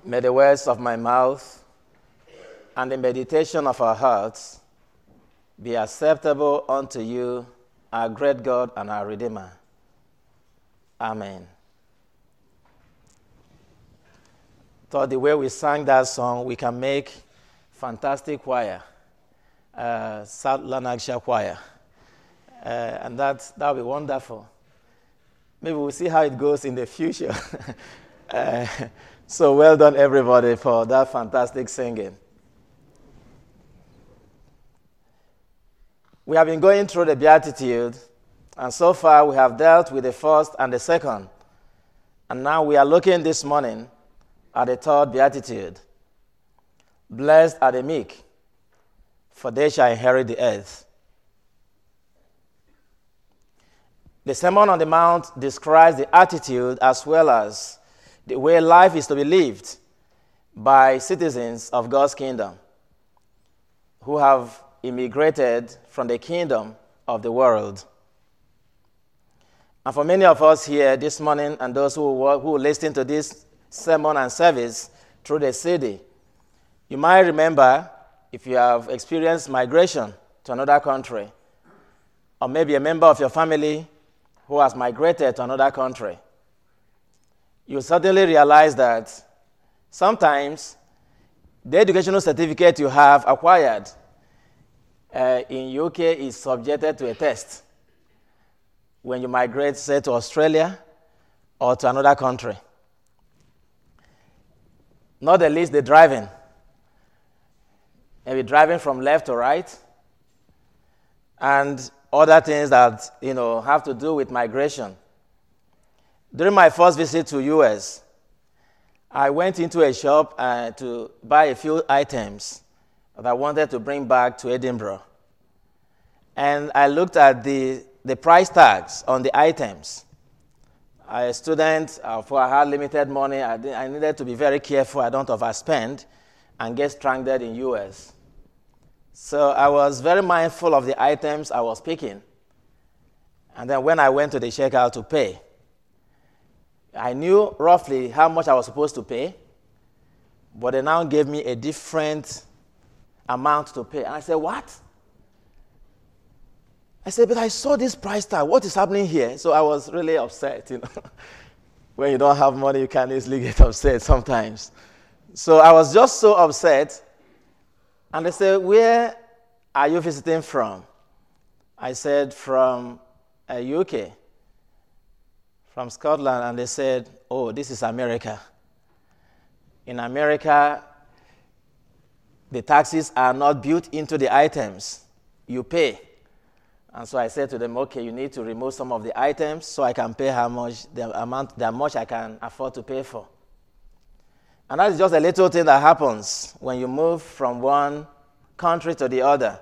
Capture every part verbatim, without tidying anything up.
May the words of my mouth and the meditation of our hearts be acceptable unto you, our great God and our Redeemer. Amen. Thought the way we sang that song, we can make fantastic choir, uh, South Lanarkshire choir, uh, and that that'll be wonderful. Maybe we'll see how it goes in the future. uh, so well done, everybody, for that fantastic singing. We have been going through the Beatitude, and so far we have dealt with the first and the second, and now we are looking this morning at the third Beatitude. Blessed are the meek, for they shall inherit the earth. The Sermon on the Mount describes the attitude as well as the way life is to be lived by citizens of God's kingdom who have immigrated from the kingdom of the world. And for many of us here this morning and those who who listen to this sermon and service through the C D, you might remember if you have experienced migration to another country, or maybe a member of your family who has migrated to another country, you certainly realize that sometimes the educational certificate you have acquired uh, in U K is subjected to a test when you migrate, say, to Australia or to another country. Not the least, the driving. Maybe driving from left to right, and other things that, you know, have to do with migration. During my first visit to U S, I went into a shop uh, to buy a few items that I wanted to bring back to Edinburgh. And I looked at the, the price tags on the items. A student, uh, for I had limited money, I, I needed to be very careful I don't overspend and get stranded in U S. So I was very mindful of the items I was picking. And then when I went to the checkout to pay, I knew roughly how much I was supposed to pay, but they now gave me a different amount to pay. And I said, what? I said, but I saw this price tag. What is happening here? So I was really upset, you know. When you don't have money, you can easily get upset sometimes. So I was just so upset. And they said, where are you visiting from? I said, from uh, U K, from Scotland. And they said, oh, this is America. In America, the taxes are not built into the items. You pay. And so I said to them, okay, you need to remove some of the items so I can pay how much, the amount, the much I can afford to pay for. And that is just a little thing that happens when you move from one country to the other.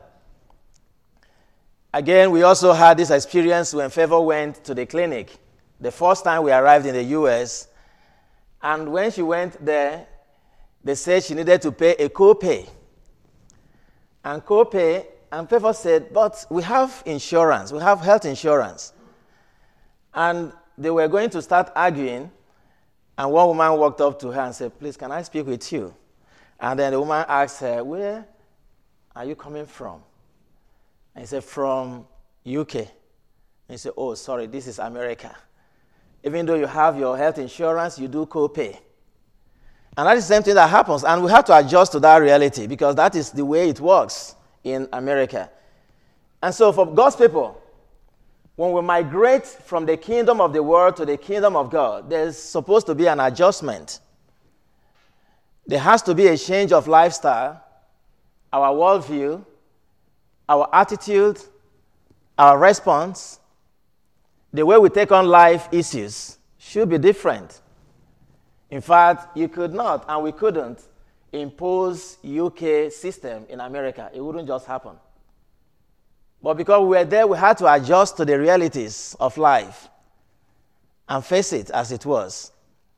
Again, we also had this experience when Favor went to the clinic the first time we arrived in the U S. And when she went there, they said she needed to pay a co-pay. And co-pay, and Favor said, but we have insurance, we have health insurance. And they were going to start arguing, and one woman walked up to her and said, please, can I speak with you? And then the woman asked her, where are you coming from? And he said, from U K. And he said, oh, sorry, this is America. Even though you have your health insurance, you do co-pay. And that is the same thing that happens, and we have to adjust to that reality because that is the way it works in America. And so for God's people, when we migrate from the kingdom of the world to the kingdom of God, there's supposed to be an adjustment. There has to be a change of lifestyle, our worldview, our attitude, our response, the way we take on life issues should be different. In fact, you could not, and we couldn't, impose U K system in America. It wouldn't just happen. But because we were there, we had to adjust to the realities of life and face it as it was.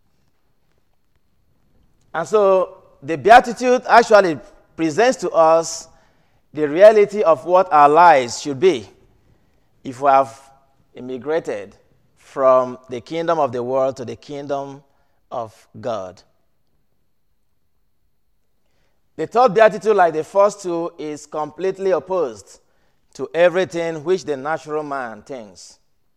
And so the Beatitude actually presents to us the reality of what our lives should be if we have immigrated from the kingdom of the world to the kingdom of God. The third beatitude, like the first two, is completely opposed to everything which the natural man thinks.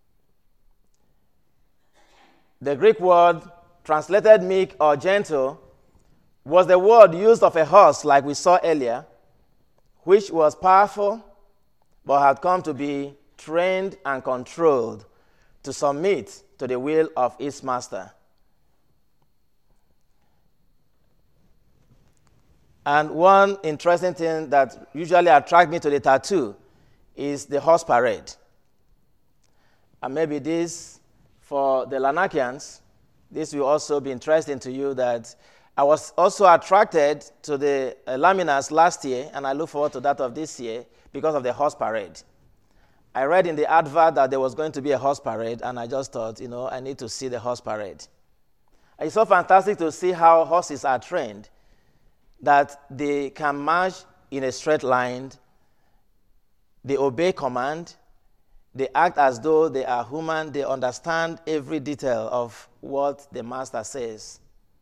The Greek word translated meek or gentle was the word used of a horse like we saw earlier, which was powerful but had come to be trained and controlled to submit to the will of its master. And one interesting thing that usually attracts me to the tattoo is the horse parade. And maybe this, for the Lanakians, this will also be interesting to you, that I was also attracted to the uh, Laminas last year, and I look forward to that of this year because of the horse parade. I read in the advert that there was going to be a horse parade, and I just thought, you know, I need to see the horse parade. It's so fantastic to see how horses are trained, that they can march in a straight line, they obey command, they act as though they are human, they understand every detail of what the master says.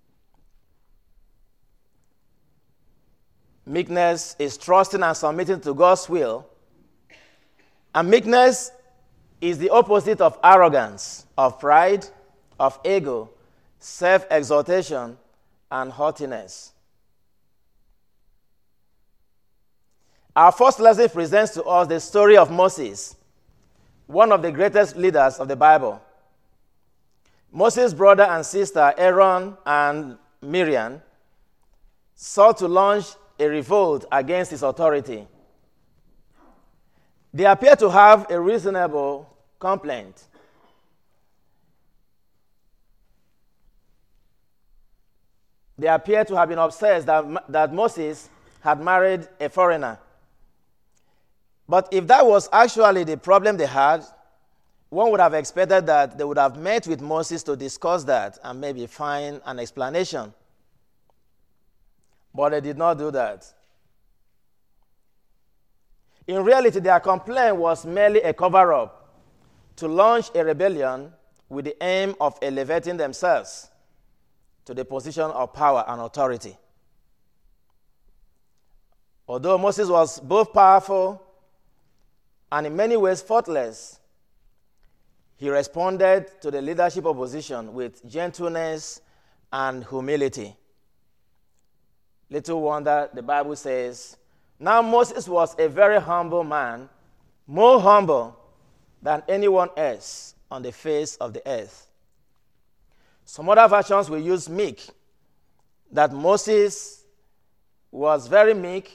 Meekness is trusting and submitting to God's will. And meekness is the opposite of arrogance, of pride, of ego, self-exaltation, and haughtiness. Our first lesson presents to us the story of Moses, one of the greatest leaders of the Bible. Moses' brother and sister, Aaron and Miriam, sought to launch a revolt against his authority. They appear to have a reasonable complaint. They appear to have been obsessed that, that Moses had married a foreigner. But if that was actually the problem they had, one would have expected that they would have met with Moses to discuss that and maybe find an explanation. But they did not do that. In reality, their complaint was merely a cover-up to launch a rebellion with the aim of elevating themselves to the position of power and authority. Although Moses was both powerful and in many ways faultless, he responded to the leadership opposition with gentleness and humility. Little wonder, the Bible says, now Moses was a very humble man, more humble than anyone else on the face of the earth. Some other versions will use meek, that Moses was very meek,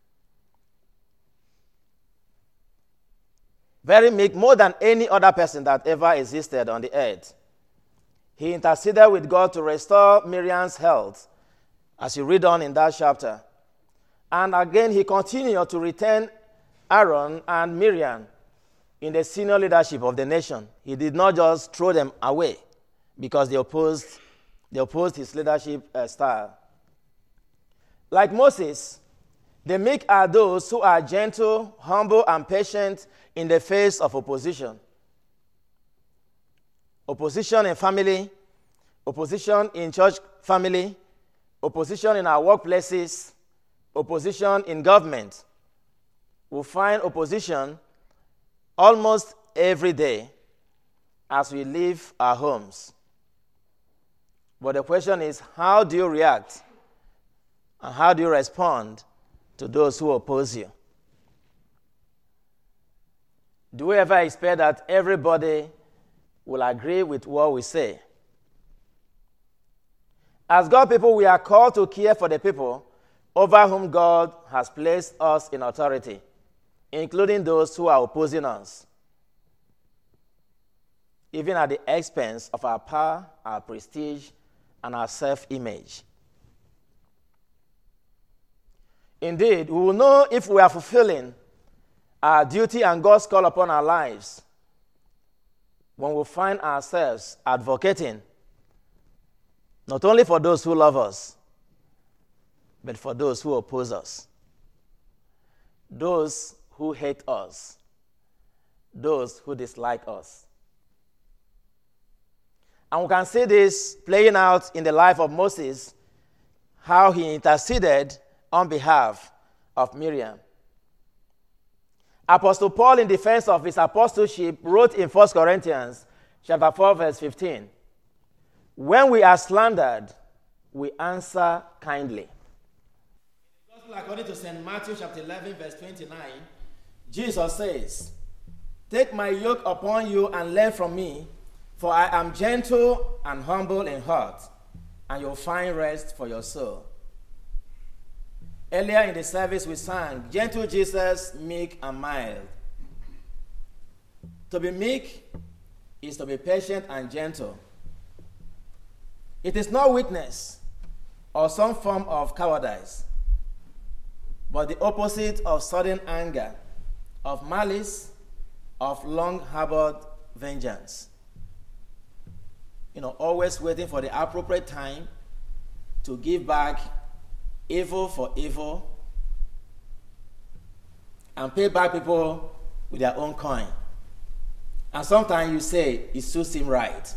very meek, more than any other person that ever existed on the earth. He interceded with God to restore Miriam's health, as you read on in that chapter. And again, he continued to retain Aaron and Miriam in the senior leadership of the nation. He did not just throw them away because they opposed, they opposed his leadership uh, style. Like Moses, the meek are those who are gentle, humble, and patient in the face of opposition. Opposition in family, opposition in church family, opposition in our workplaces, opposition in government. We find opposition almost every day as we leave our homes. But the question is, how do you react and how do you respond to those who oppose you? Do we ever expect that everybody will agree with what we say? As God people, we are called to care for the people over whom God has placed us in authority, including those who are opposing us, even at the expense of our power, our prestige, and our self-image. Indeed, we will know if we are fulfilling our duty and God's call upon our lives when we find ourselves advocating not only for those who love us, but for those who oppose us, those who hate us, those who dislike us. And we can see this playing out in the life of Moses, how he interceded on behalf of Miriam. Apostle Paul, in defense of his apostleship, wrote in First Corinthians chapter four, verse fifteen, "When we are slandered, we answer kindly." In the Gospel according to Saint Matthew chapter eleven, verse twenty-nine, Jesus says, "Take my yoke upon you and learn from me, for I am gentle and humble in heart, and you'll find rest for your soul." Earlier in the service we sang, "Gentle Jesus, meek and mild." To be meek is to be patient and gentle. It is not weakness or some form of cowardice, but the opposite of sudden anger, of malice, of long-harbored vengeance. You know, always waiting for the appropriate time to give back evil for evil and pay back people with their own coin. And sometimes you say, it suits him right.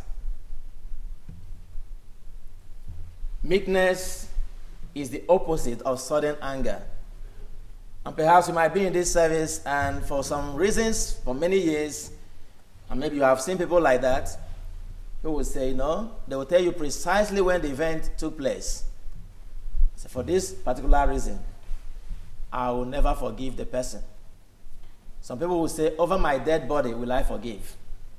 Meekness is the opposite of sudden anger. And perhaps you might be in this service and for some reasons, for many years, and maybe you have seen people like that, who will say, no, they will tell you precisely when the event took place. So for this particular reason, I will never forgive the person. Some people will say, over my dead body will I forgive.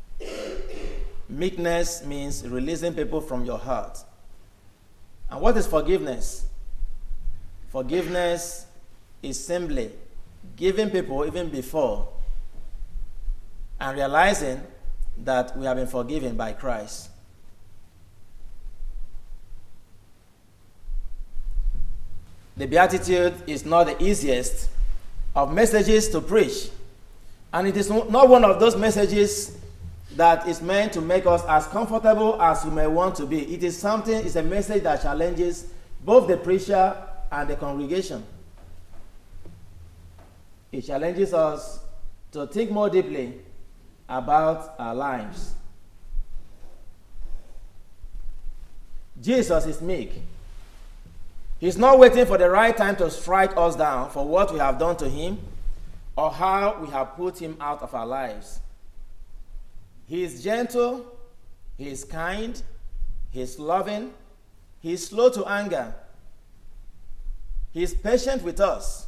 Meekness means releasing people from your heart. And what is forgiveness? Forgiveness is simply giving people even before and realizing that we have been forgiven by Christ. The Beatitude is not the easiest of messages to preach, and it is not one of those messages that is meant to make us as comfortable as we may want to be. It is something, it's a message that challenges both the preacher and the congregation. It challenges us to think more deeply about our lives. Jesus is meek. He's not waiting for the right time to strike us down for what we have done to him or how we have put him out of our lives. He is gentle, he is kind, he is loving, he is slow to anger, he is patient with us.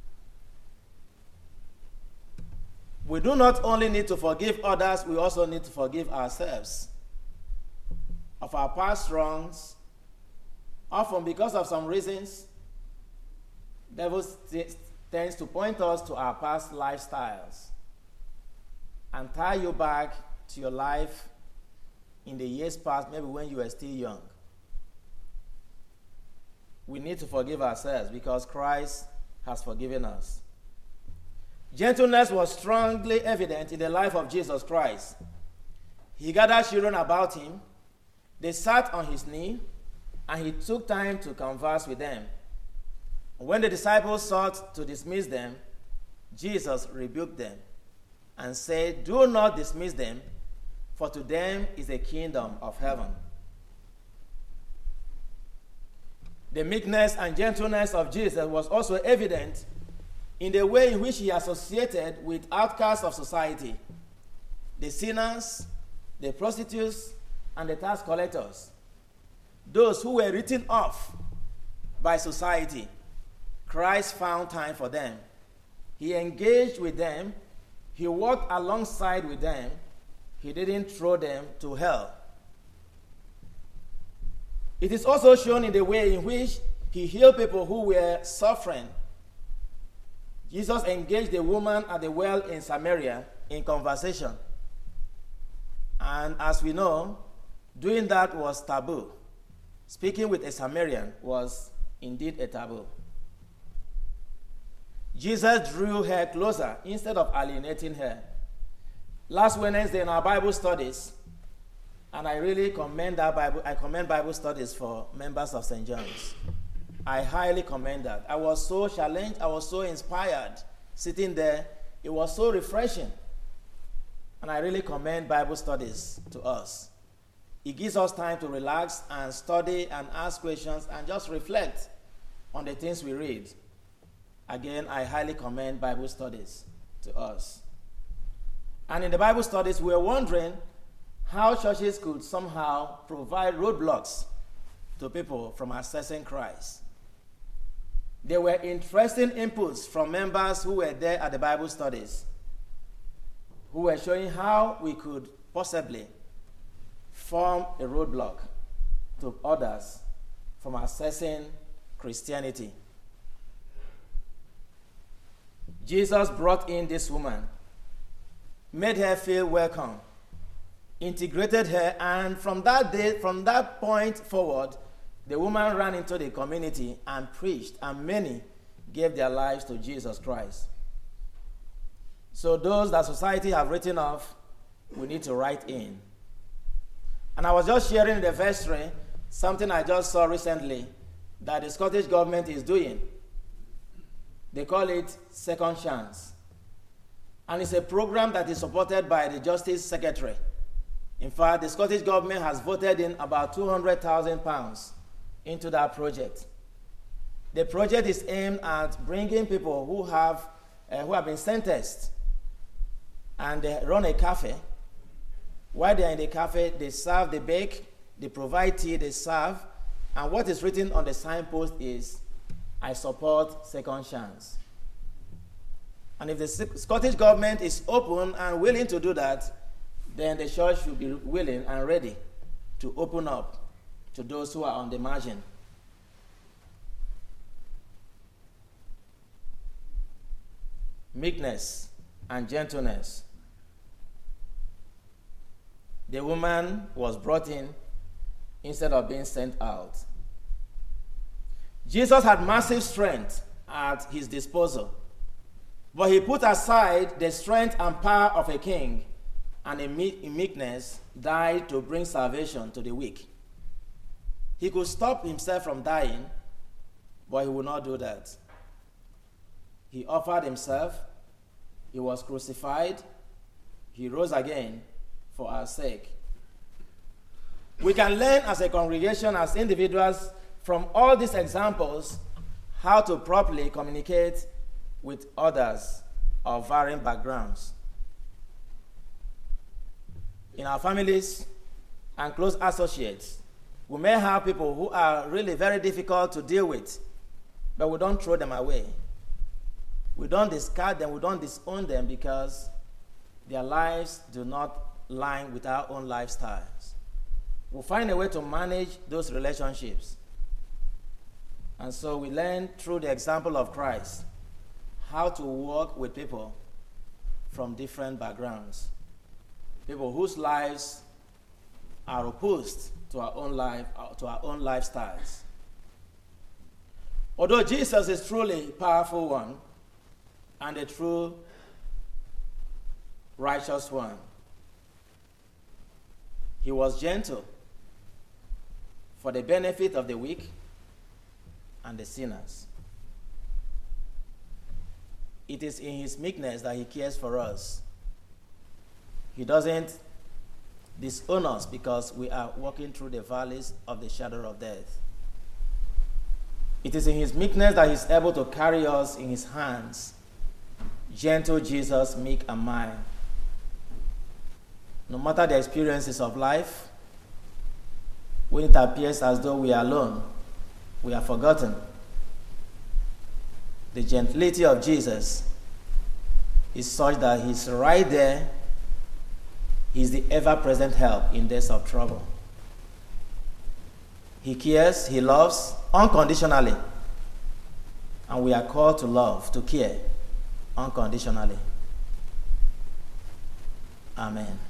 We do not only need to forgive others, we also need to forgive ourselves of our past wrongs. Often, because of some reasons, the devil st- tends to point us to our past lifestyles and tie you back to your life in the years past, maybe when you were still young. We need to forgive ourselves because Christ has forgiven us. Gentleness was strongly evident in the life of Jesus Christ. He gathered children about him. They sat on his knee, and he took time to converse with them. When the disciples sought to dismiss them, Jesus rebuked them and said, "Do not dismiss them, for to them is the kingdom of heaven." The meekness and gentleness of Jesus was also evident in the way in which he associated with outcasts of society, the sinners, the prostitutes, and the tax collectors. Those who were written off by society, Christ found time for them. He engaged with them. He walked alongside with them. He didn't throw them to hell. It is also shown in the way in which he healed people who were suffering. Jesus engaged the woman at the well in Samaria in conversation. And as we know, doing that was taboo. Speaking with a Samaritan was indeed a taboo. Jesus drew her closer instead of alienating her. Last Wednesday in our Bible studies, and I really commend that Bible, I commend Bible studies for members of Saint John's. I highly commend that. I was so challenged, I was so inspired sitting there. It was so refreshing. And I really commend Bible studies to us. It gives us time to relax and study and ask questions and just reflect on the things we read. Again, I highly commend Bible studies to us. And in the Bible studies, we were wondering how churches could somehow provide roadblocks to people from accessing Christ. There were interesting inputs from members who were there at the Bible studies, who were showing how we could possibly form a roadblock to others from accessing Christianity. Jesus brought in this woman, made her feel welcome, integrated her, and from that day, from that point forward, the woman ran into the community and preached, and many gave their lives to Jesus Christ. So those that society have written off, we need to write in. And I was just sharing in the vestry something I just saw recently that the Scottish government is doing. They call it Second Chance. And it's a program that is supported by the Justice Secretary. In fact, the Scottish government has voted in about two hundred thousand pounds into that project. The project is aimed at bringing people who have, uh, who have been sentenced, and they run a cafe. While they're in the cafe, they serve, they bake, they provide tea, they serve, and what is written on the signpost is, I support Second Chance. And if the Scottish government is open and willing to do that, then the church should be willing and ready to open up to those who are on the margin. Meekness and gentleness. The woman was brought in instead of being sent out. Jesus had massive strength at his disposal, but he put aside the strength and power of a king, and in meekness died to bring salvation to the weak. He could stop himself from dying, but he would not do that. He offered himself, he was crucified, he rose again for our sake. We can learn as a congregation, as individuals, from all these examples, how to properly communicate with others of varying backgrounds. In our families and close associates, we may have people who are really very difficult to deal with, but we don't throw them away. We don't discard them, we don't disown them because their lives do not line with our own lifestyles. We'll find a way to manage those relationships. And so we learn through the example of Christ how to work with people from different backgrounds, people whose lives are opposed to our own life, to our own lifestyles. Although Jesus is truly a powerful one and a true righteous one, he was gentle for the benefit of the weak and the sinners. It is in his meekness that he cares for us. He doesn't disown us because we are walking through the valleys of the shadow of death. It is in his meekness that he's able to carry us in his hands. Gentle Jesus, meek and mild. No matter the experiences of life, when it appears as though we are alone, we are forgotten, the gentility of Jesus is such that he's right there. He's the ever-present help in days of trouble. He cares, he loves unconditionally, and we are called to love, to care unconditionally. Amen.